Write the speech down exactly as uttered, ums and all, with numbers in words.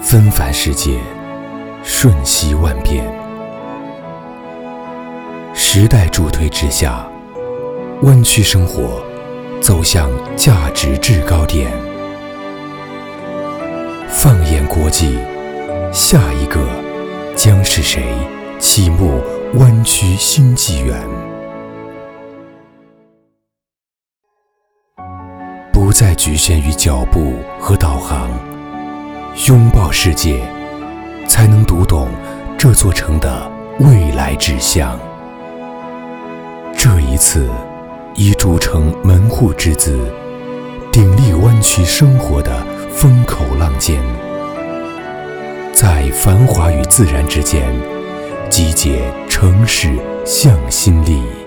纷繁世界，瞬息万变。时代助推之下，湾区生活走向价值制高点。放眼国际，下一个将是谁启幕湾区新纪元？不再局限于脚步和导航，拥抱世界，才能读懂这座城的未来志向。这一次，以主城门户之姿，鼎立湾区生活的风口浪尖，在繁华与自然之间，集结城市向心力。